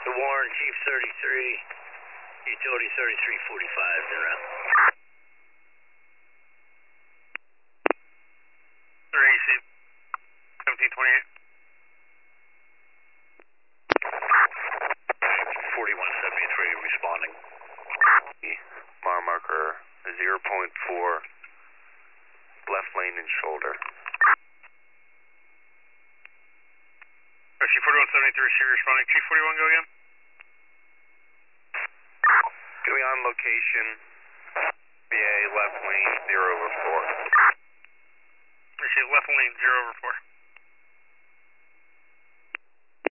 The Warren, Chief 33, Utility 3345, in route. 30C, 1728. 4173 responding. Mile marker 0.4, left lane and shoulder. Chief 4173, she responding. Chief 41, go again. Gonna be on location, VA left lane 0/4. Chief left lane 0/4.